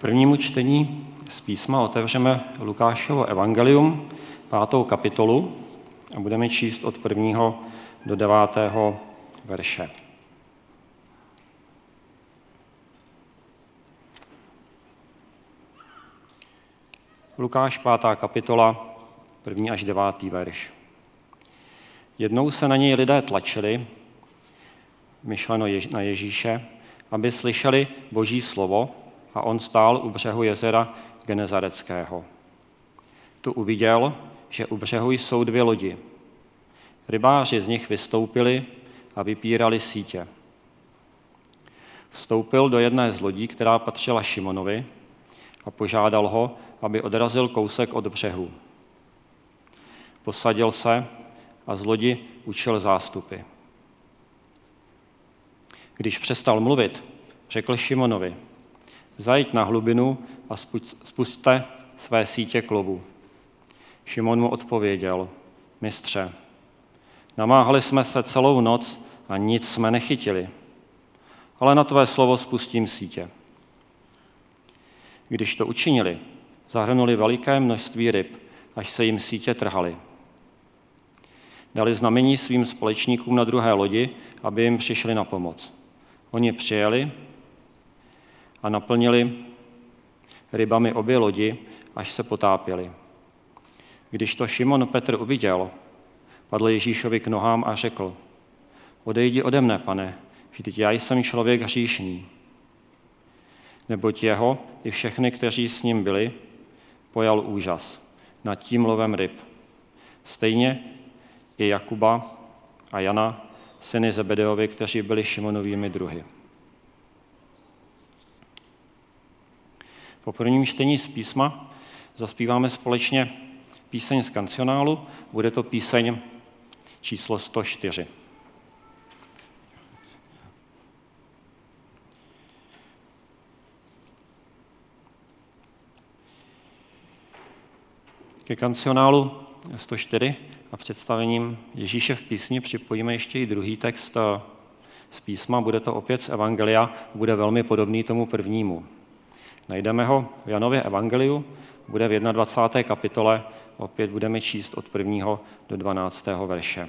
Prvnímu čtení z písma otevřeme Lukášovo evangelium, 5. kapitolu a budeme číst od 1. do 9. verše. Lukáš 5. kapitola, 1. až 9. verš. Jednou se na něj lidé tlačili, myšleno na Ježíše, aby slyšeli Boží slovo, a on stál u břehu jezera Genezareckého. Tu uviděl, že u břehu jsou 2 lodi. Rybáři z nich vystoupili a vypírali sítě. Vstoupil do jedné z lodí, která patřila Šimonovi, a požádal ho, aby odrazil kousek od břehu. Posadil se a z lodi učil zástupy. Když přestal mluvit, řekl Šimonovi: Zajď na hlubinu a spusťte své sítě k lovu. Šimon mu odpověděl: Mistře, namáhali jsme se celou noc a nic jsme nechytili, ale na tvé slovo spustím sítě. Když to učinili, zahrnuli veliké množství ryb, až se jim sítě trhaly. Dali znamení svým společníkům na druhé lodi, aby jim přišli na pomoc. Oni přijeli a naplnili rybami obě lodi, až se potápěli. Když to Šimon Petr uviděl, padl Ježíšovi k nohám a řekl: Odejdi ode mne, Pane, vždyť já jsem člověk hříšný. Neboť jeho i všechny, kteří s ním byli, pojal úžas nad tím lovem ryb. Stejně i Jakuba a Jana, syny Zebedeovi, kteří byli Šimonovými druhy. Po prvním čtení z písma zaspíváme společně píseň z kancionálu, bude to píseň číslo 104. Ke kancionálu 104 a představením Ježíše v písni připojíme ještě i druhý text z písma, bude to opět z Evangelia, bude velmi podobný tomu prvnímu. Najdeme ho v Janově evangeliu, bude v 21. kapitole, opět budeme číst od 1. do 12. verše.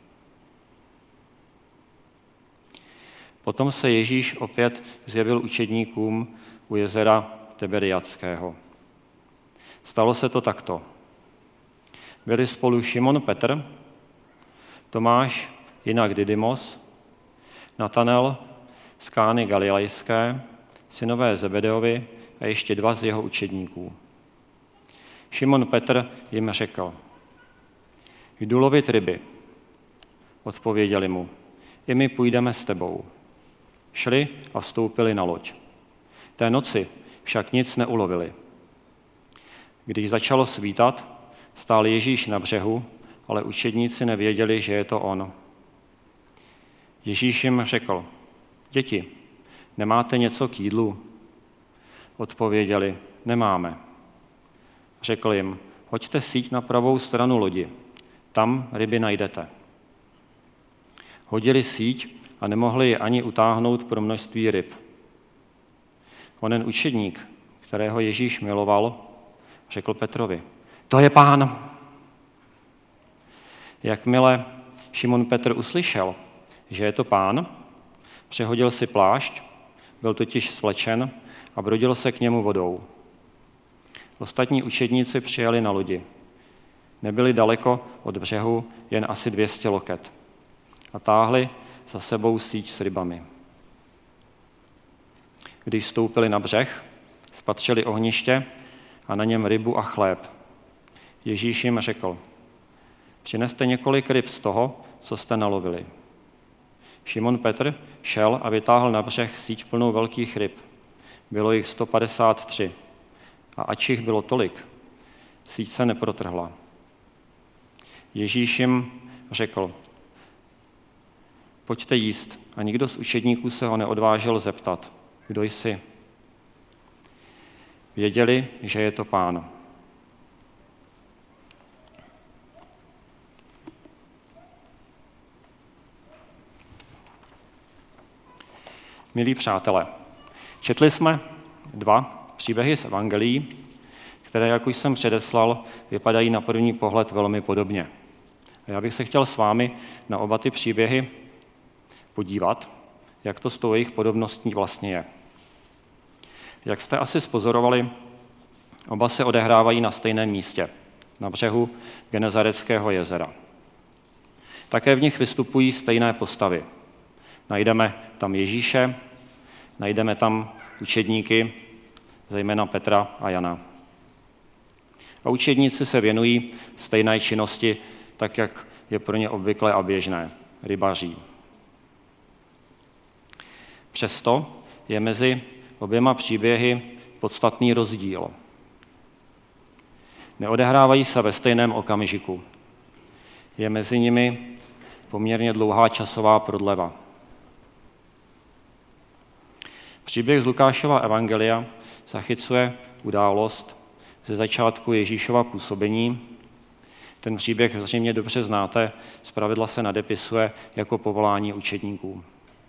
Potom se Ježíš opět zjevil učedníkům u jezera Tiberiadského. Stalo se to takto. Byli spolu Šimon Petr, Tomáš, jinak Didymos, Natanel z Kány Galilejské, synové Zebedeovi a ještě 2 z jeho učedníků. Šimon Petr jim řekl: Jdu lovit ryby. Odpověděli mu: I my půjdeme s tebou. Šli a vstoupili na loď. Té noci však nic neulovili. Když začalo svítat, stál Ježíš na břehu, ale učedníci nevěděli, že je to on. Ježíš jim řekl: Děti, nemáte něco k jídlu? Odpověděli: Nemáme. Řekl jim: Hoďte síť na pravou stranu lodi, tam ryby najdete. Hodili síť a nemohli ji ani utáhnout pro množství ryb. Onen učedník, kterého Ježíš miloval, řekl Petrovi: To je Pán. Jakmile Šimon Petr uslyšel, že je to Pán, přehodil si plášť, byl totiž svlečen a brodil se k němu vodou. Ostatní učedníci přijeli na lodi. Nebyli daleko od břehu, jen asi 200 loket. A táhli za sebou síť s rybami. Když stoupili na břeh, spatřili ohniště a na něm rybu a chléb. Ježíš jim řekl: Přineste několik ryb z toho, co jste nalovili. Šimon Petr šel a vytáhl na břeh síť plnou velkých ryb. Bylo jich 153. A ač jich bylo tolik, síť se neprotrhla. Ježíš jim řekl: Pojďte jíst. A nikdo z učedníků se ho neodvážil zeptat: Kdo jsi? Věděli, že je to Pán. Milí přátelé, četli jsme 2 příběhy z evangelií, které, jak už jsem předeslal, vypadají na první pohled velmi podobně. A já bych se chtěl s vámi na oba ty příběhy podívat, jak to s tou jejich podobností vlastně je. Jak jste asi zpozorovali, oba se odehrávají na stejném místě, na břehu Genezareckého jezera. Také v nich vystupují stejné postavy. Najdeme tam Ježíše, najdeme tam učedníky, zejména Petra a Jana. A učedníci se věnují stejné činnosti, tak jak je pro ně obvyklé a běžné, rybaří. Přesto je mezi oběma příběhy podstatný rozdíl. Neodehrávají se ve stejném okamžiku. Je mezi nimi poměrně dlouhá časová prodleva. Příběh z Lukášova evangelia zachycuje událost ze začátku Ježíšova působení. Ten příběh zřejmě dobře znáte, zpravidla se nadepisuje jako povolání učedníků.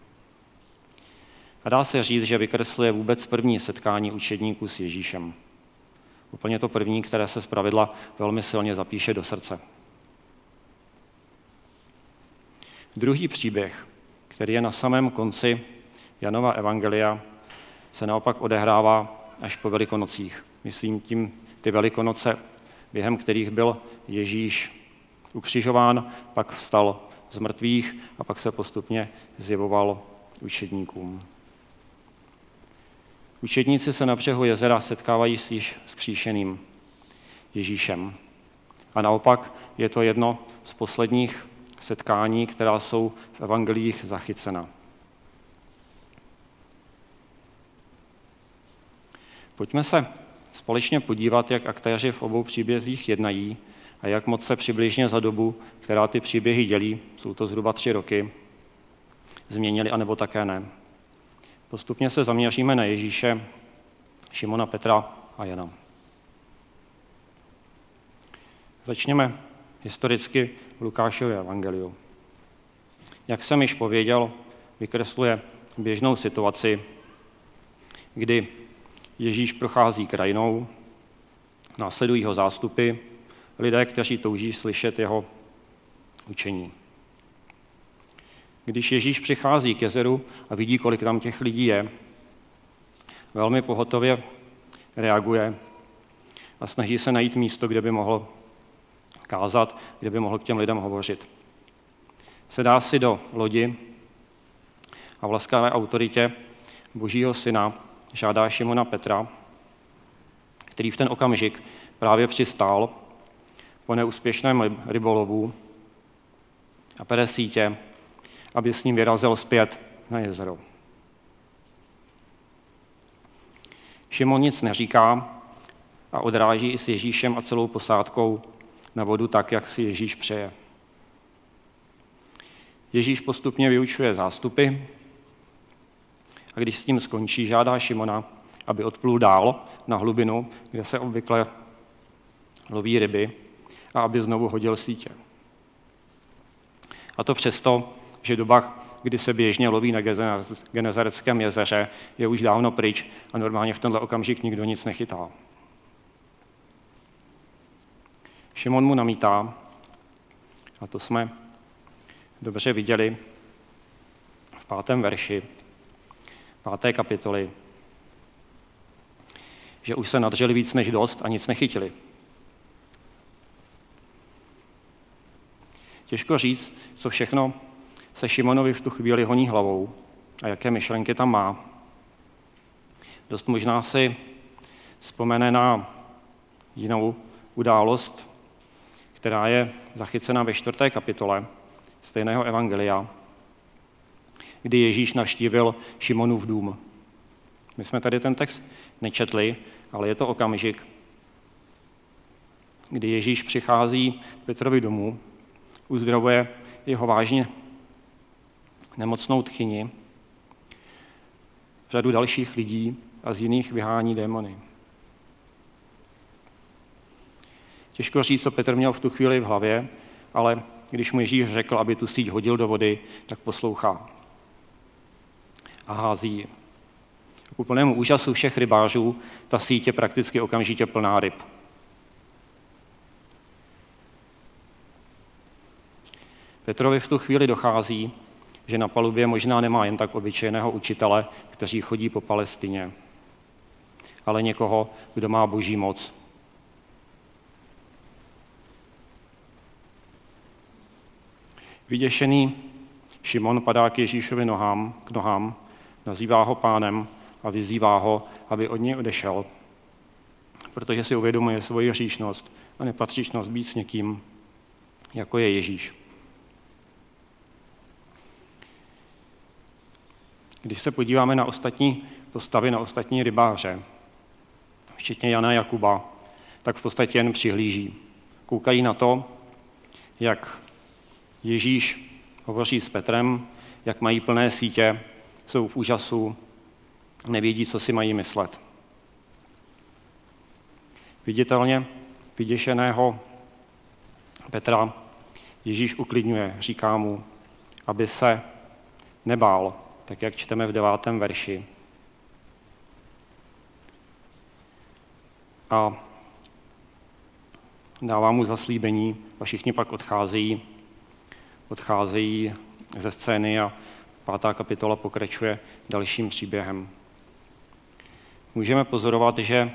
A dá se říct, že vykresluje vůbec první setkání učedníků s Ježíšem. Úplně to první, které se zpravidla velmi silně zapíše do srdce. Druhý příběh, který je na samém konci Janova evangelia, se naopak odehrává až po Velikonocích. Myslím tím ty Velikonoce, během kterých byl Ježíš ukřižován, pak vstal z mrtvých a pak se postupně zjevoval učedníkům. Učedníci se na břehu jezera setkávají s již vzkříšeným Ježíšem. A naopak je to jedno z posledních setkání, která jsou v evangeliích zachycena. Pojďme se společně podívat, jak aktéři v obou příbězích jednají a jak moc se přibližně za dobu, která ty příběhy dělí, jsou to zhruba 3 roky, změnili, anebo také ne. Postupně se zaměříme na Ježíše, Šimona, Petra a Jana. Začněme historicky v Lukášově evangeliu. Jak jsem již pověděl, vykresluje běžnou situaci, kdy Ježíš prochází krajinou, následují ho zástupy, lidé, kteří touží slyšet jeho učení. Když Ježíš přichází k jezeru a vidí, kolik tam těch lidí je, velmi pohotově reaguje a snaží se najít místo, kde by mohl kázat, kde by mohl k těm lidem hovořit. Sedá si do lodi a v laskavé autoritě Božího syna žádá Šimona Petra, který v ten okamžik právě přistál po neúspěšném rybolovu a pere sítě, aby s ním vyrazil zpět na jezero. Šimon nic neříká a odráží i s Ježíšem a celou posádkou na vodu tak, jak si Ježíš přeje. Ježíš postupně vyučuje zástupy a když s tím skončí, žádá Šimona, aby odplul dál na hlubinu, kde se obvykle loví ryby, a aby znovu hodil sítě. A to přesto, že doba, kdy se běžně loví na Genezareckém jezeře, je už dávno pryč a normálně v tenhle okamžik nikdo nic nechytá. Šimon mu namítá, a to jsme dobře viděli v 5. verši 5. kapitoly, že už se nadřeli víc než dost a nic nechytili. Těžko říct, co všechno se Šimonovi v tu chvíli honí hlavou a jaké myšlenky tam má. Dost možná si vzpomene na jinou událost, která je zachycena ve 4. kapitole stejného evangelia, kdy Ježíš navštívil Šimonův dům. My jsme tady ten text nečetli, ale je to okamžik, kdy Ježíš přichází k Petrovi domů, uzdravuje jeho vážně nemocnou tchyni, řadu dalších lidí a z jiných vyhání démony. Těžko říct, co Petr měl v tu chvíli v hlavě, ale když mu Ježíš řekl, aby tu síť hodil do vody, tak poslouchá a hází ji. K úplnému úžasu všech rybářů ta síť je prakticky okamžitě plná ryb. Petrovi v tu chvíli dochází, že na palubě možná nemá jen tak obyčejného učitele, kteří chodí po Palestině, ale někoho, kdo má boží moc. Vyděšený Šimon padá k Ježíšovi k nohám, nazývá ho pánem a vyzývá ho, aby od něj odešel, protože si uvědomuje svoji hříšnost a nepatřičnost být s někým, jako je Ježíš. Když se podíváme na ostatní postavy, na ostatní rybáře, včetně Jana a Jakuba, tak v podstatě jen přihlíží. Koukají na to, jak Ježíš hovoří s Petrem, jak mají plné sítě, jsou v úžasu, nevědí, co si mají myslet. Viditelně vyděšeného Petra Ježíš uklidňuje, říká mu, aby se nebál, tak jak čteme v 9. verši. A dává mu zaslíbení a všichni pak odcházejí ze scény a 5. kapitola pokračuje dalším příběhem. Můžeme pozorovat, že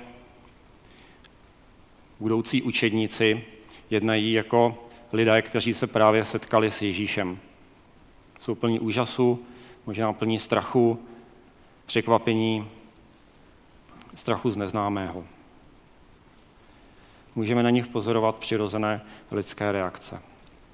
budoucí učedníci jednají jako lidé, kteří se právě setkali s Ježíšem. Jsou plní úžasu, možná plní strachu, překvapení, strachu z neznámého. Můžeme na nich pozorovat přirozené lidské reakce.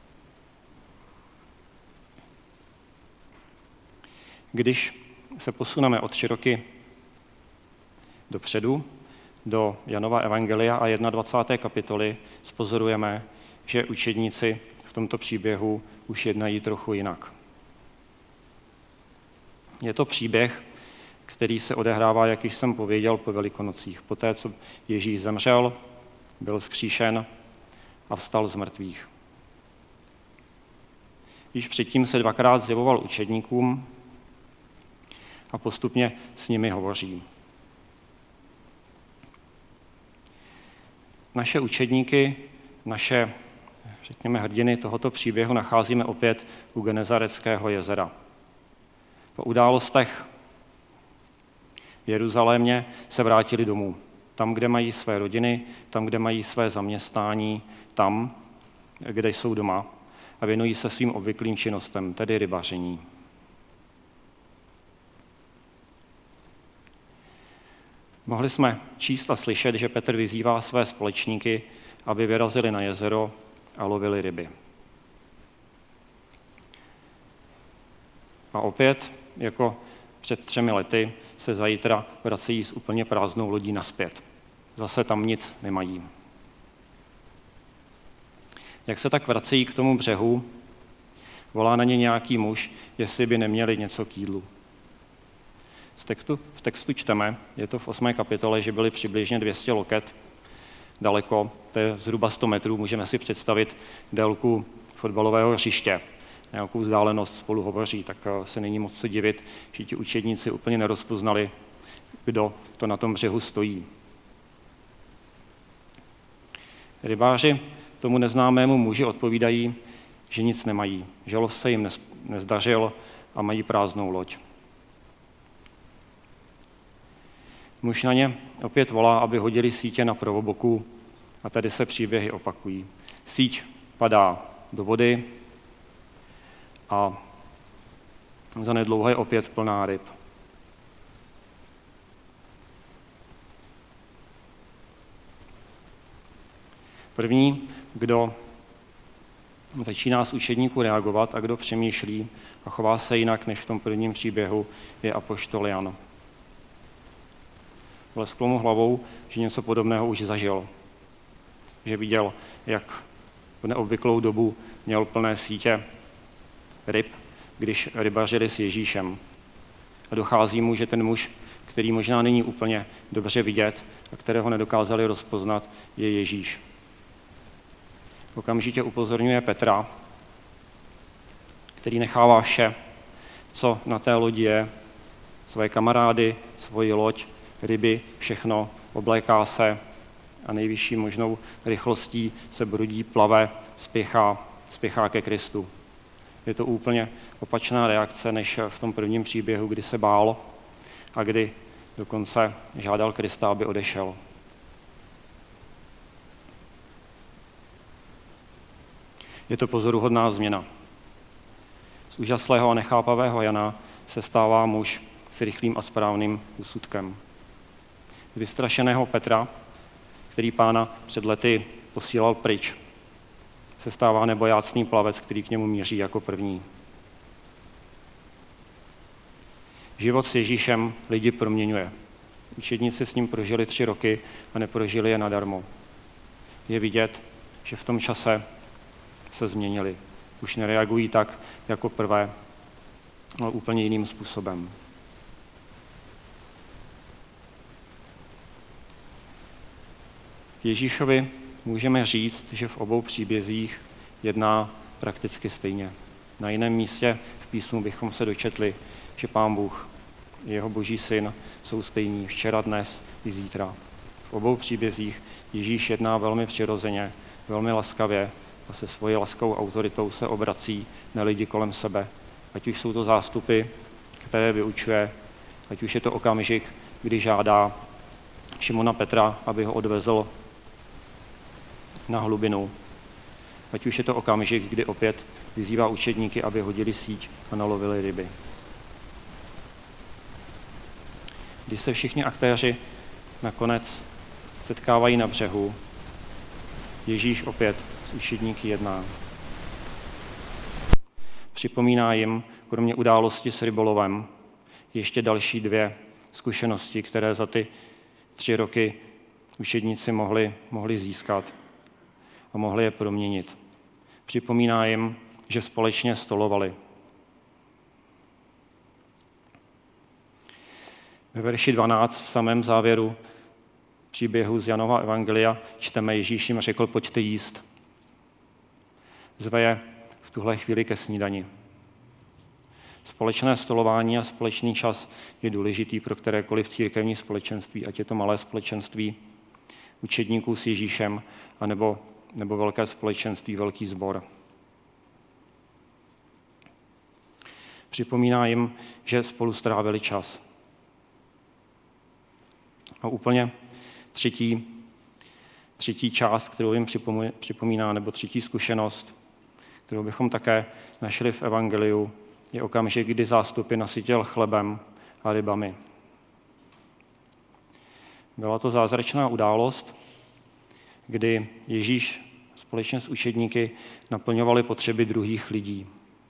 Když se posuneme od 3 roky dopředu do Janova evangelia a 21. kapitoly, pozorujeme, že učedníci v tomto příběhu už jednají trochu jinak. Je to příběh, který se odehrává, jak již jsem pověděl, po Velikonocích. Poté, co Ježíš zemřel, byl vzkříšen a vstal z mrtvých. Již předtím se 2krát zjevoval učedníkům a postupně s nimi hovoří. Naše učedníky, naše, řekněme, hrdiny tohoto příběhu nacházíme opět u Genezareckého jezera. Po událostech v Jeruzalémě se vrátili domů. Tam, kde mají své rodiny, tam, kde mají své zaměstnání, tam, kde jsou doma a věnují se svým obvyklým činnostem, tedy rybaření. Mohli jsme číst a slyšet, že Petr vyzývá své společníky, aby vyrazili na jezero a lovili ryby. A opět, jako před 3 lety, se zítra vracejí s úplně prázdnou lodí nazpět. Zase tam nic nemají. Jak se tak vracejí k tomu břehu, volá na ně nějaký muž, jestli by neměli něco k jídlu. V textu čteme, je to v 8. kapitole, že byli přibližně 200 loket daleko, to je zhruba 100 metrů, můžeme si představit délku fotbalového hřiště. Nějakou vzdálenost spolu hovoří, tak se není moc co divit, že ti učedníci úplně nerozpoznali, kdo to na tom břehu stojí. Rybáři tomu neznámému muži odpovídají, že nic nemají, že lov se jim nezdařil a mají prázdnou loď. Muž na ně opět volá, aby hodili sítě na prvoboku a tady se příběhy opakují. Síť padá do vody a zanedlouho je opět plná ryb. První, kdo začíná z učedníků reagovat a kdo přemýšlí a chová se jinak než v tom prvním příběhu, je apoštol Jan. Lesklo mu hlavou, že něco podobného už zažil. Že viděl, jak v neobvyklou dobu měl plné sítě ryb, když rybařili s Ježíšem. A dochází mu, že ten muž, který možná není úplně dobře vidět a kterého nedokázali rozpoznat, je Ježíš. Okamžitě upozorňuje Petra, který nechává vše, co na té lodi je, svoje kamarády, svoji loď, ryby, všechno, obléká se a nejvyšší možnou rychlostí se brudí, plave, spěchá ke Kristu. Je to úplně opačná reakce, než v tom prvním příběhu, kdy se bál a kdy dokonce žádal Krista, aby odešel. Je to pozoruhodná změna. Z úžaslého a nechápavého Jana se stává muž s rychlým a správným úsudkem. Z vystrašeného Petra, který Pána před lety posílal pryč, se stává nebojácný plavec, který k němu míří jako první. Život s Ježíšem lidi proměňuje. Učedníci s ním prožili 3 roky a neprožili je nadarmo. Je vidět, že v tom čase se změnili. Už nereagují tak jako prvé, ale úplně jiným způsobem. K Ježíšovi můžeme říct, že v obou příbězích jedná prakticky stejně. Na jiném místě v písmu bychom se dočetli, že Pán Bůh i jeho Boží syn jsou stejní včera, dnes i zítra. V obou příbězích Ježíš jedná velmi přirozeně, velmi laskavě a se svojí laskou autoritou se obrací na lidi kolem sebe. Ať už jsou to zástupy, které vyučuje, ať už je to okamžik, kdy žádá Šimona Petra, aby ho odvezl na hlubinu. Ať už je to okamžik, kdy opět vyzývá učedníky, aby hodili síť a nalovili ryby. Když se všichni aktéři nakonec setkávají na břehu, Ježíš opět s učedníky jedná. Připomíná jim, kromě události s rybolovem, ještě další 2 zkušenosti, které za ty 3 roky učedníci mohli získat a mohli je proměnit. Připomíná jim, že společně stolovali. Ve verši 12 v samém závěru příběhu z Janova evangelia čteme: Ježíš jim řekl, pojďte jíst. Zve je v tuhle chvíli ke snídani. Společné stolování a společný čas je důležitý pro kterékoliv církevní společenství, ať je to malé společenství učedníků s Ježíšem, anebo velké společenství, velký sbor. Připomíná jim, že spolu strávili čas. A úplně třetí část, kterou jim připomíná, nebo třetí zkušenost, kterou bychom také našli v evangeliu, je okamžik, kdy zástupy nasytil chlebem a rybami. Byla to zázračná událost, kdy Ježíš společně s učedníky naplňovali potřeby druhých lidí.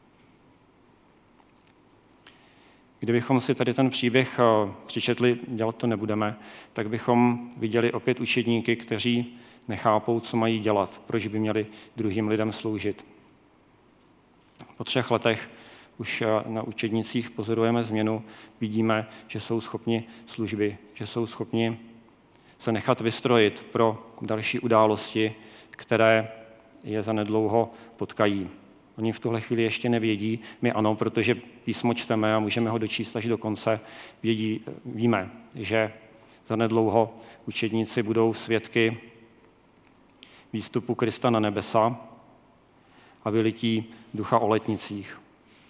Kdybychom si tady ten příběh přečetli, dělat to nebudeme, tak bychom viděli opět učedníky, kteří nechápou, co mají dělat, proč by měli druhým lidem sloužit. Po 3 letech už na učednicích pozorujeme změnu, vidíme, že jsou schopni služby, že jsou schopni se nechat vystrojit pro další události, které je zanedlouho potkají. Oni v tuhle chvíli ještě nevědí, my ano, protože písmo čteme a můžeme ho dočíst až do konce. Víme, že zanedlouho učedníci budou svědky výstupu Krista na nebesa a vylití Ducha o letnicích.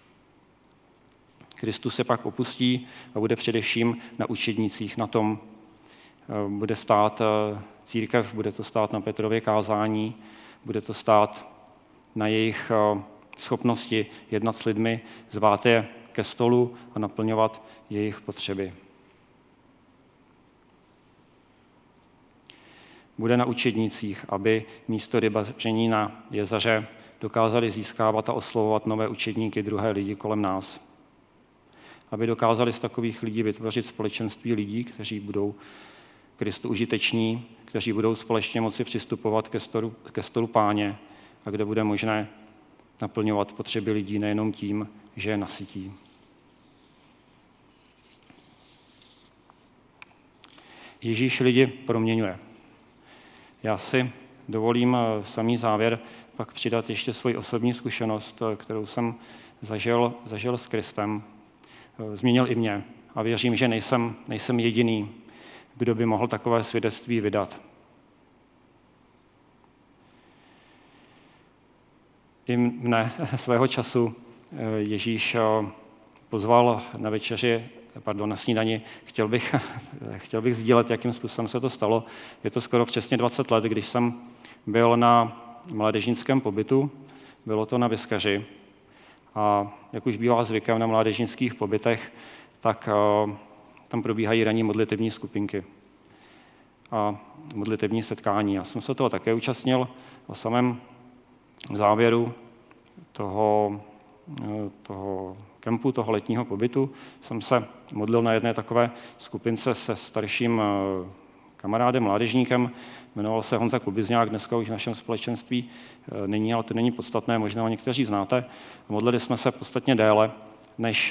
Kristus se pak opustí a bude především na učednících, na tom bude stát církev, bude to stát na Petrově kázání, bude to stát na jejich schopnosti jednat s lidmi, zvát je ke stolu a naplňovat jejich potřeby. Bude na učednících, aby místo rybaření na jezeře dokázali získávat a oslovovat nové učedníky, druhé lidi kolem nás. Aby dokázali z takových lidí vytvořit společenství lidí, kteří budou Kristu užiteční, kteří budou společně moci přistupovat ke stolu Páně a kde bude možné naplňovat potřeby lidí nejenom tím, že je nasytí. Ježíš lidi proměňuje. Já si dovolím v samý závěr pak přidat ještě svoji osobní zkušenost, kterou jsem zažil s Kristem. Změnil i mě a věřím, že nejsem jediný, kdo by mohl takové svědectví vydat. I mne svého času Ježíš pozval na snídani. Chtěl bych sdílet, jakým způsobem se to stalo. Je to skoro přesně 20 let, když jsem byl na mládežnickém pobytu. Bylo to na Vyskaři. A jak už bývá zvykem na mládežnických pobytech, tak tam probíhají ranní modlitevní skupinky a modlitevní setkání. Já jsem se toho také účastnil. O samém závěru toho kempu, toho letního pobytu jsem se modlil na jedné takové skupince se starším kamarádem, mládežníkem, jmenoval se Honza Kubizňák, dneska už v našem společenství není, ale to není podstatné, možná ho někteří znáte. Modlili jsme se podstatně déle, než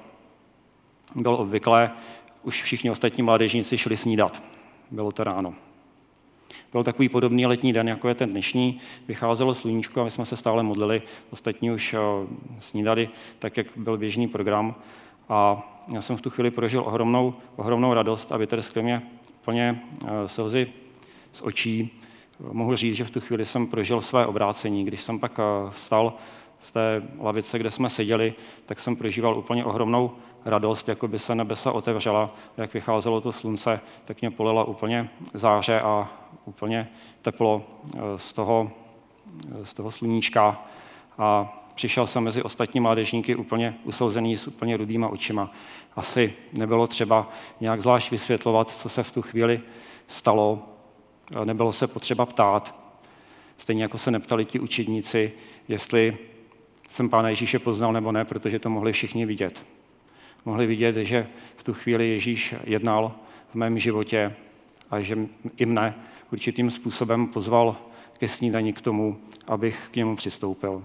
bylo obvyklé. Už všichni ostatní mládežníci šli snídat. Bylo to ráno. Byl takový podobný letní den, jako je ten dnešní. Vycházelo sluníčko a my jsme se stále modlili. Ostatní už snídali, tak jak byl běžný program. A já jsem v tu chvíli prožil ohromnou radost a vytrskly mě úplně slzy z očí. Mohu říct, že v tu chvíli jsem prožil své obrácení. Když jsem pak vstal z té lavice, kde jsme seděli, tak jsem prožíval úplně ohromnou radost, jako by se nebesa otevřela. Jak vycházelo to slunce, tak mě polila úplně záře a úplně teplo z toho sluníčka. A přišel jsem mezi ostatní mládežníky úplně uslzený s úplně rudýma očima. Asi nebylo třeba nějak zvlášť vysvětlovat, co se v tu chvíli stalo. Nebylo se potřeba ptát. Stejně jako se neptali ti učedníci, jestli jsem Pána Ježíše poznal nebo ne, protože to mohli všichni vidět. Mohli vidět, že v tu chvíli Ježíš jednal v mém životě a že i mne určitým způsobem pozval ke snídani k tomu, abych k němu přistoupil.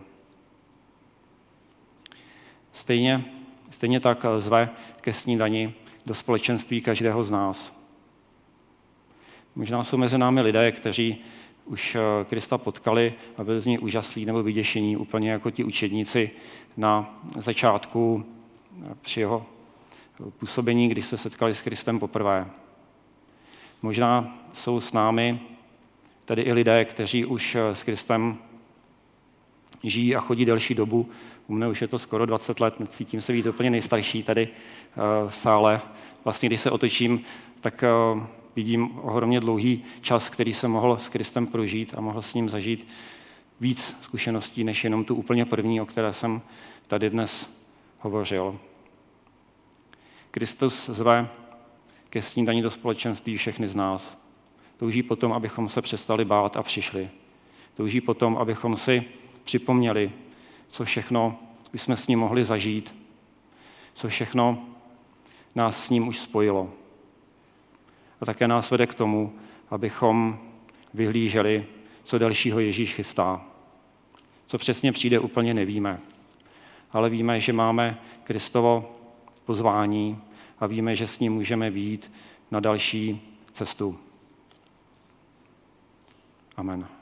Stejně tak zve ke snídani do společenství každého z nás. Možná jsou mezi námi lidé, kteří už Krista potkali a byli z něj úžaslí nebo vyděšení, úplně jako ti učedníci na začátku při jeho působení, když se setkali s Kristem poprvé. Možná jsou s námi tady i lidé, kteří už s Kristem žijí a chodí delší dobu. U mne už je to skoro 20 let, necítím se být úplně nejstarší tady v sále. Vlastně, když se otočím, tak vidím ohromně dlouhý čas, který jsem mohl s Kristem prožít a mohl s ním zažít víc zkušeností, než jenom tu úplně první, o které jsem tady dnes hovořil. Kristus zve ke snídani do společenství všechny z nás. Touží potom, abychom se přestali bát a přišli. Touží potom, abychom si připomněli, co všechno už jsme s ním mohli zažít, co všechno nás s ním už spojilo. A také nás vede k tomu, abychom vyhlíželi, co dalšího Ježíš chystá. Co přesně přijde, úplně nevíme. Ale víme, že máme Kristovo pozvání a víme, že s ním můžeme vyjít na další cestu. Amen.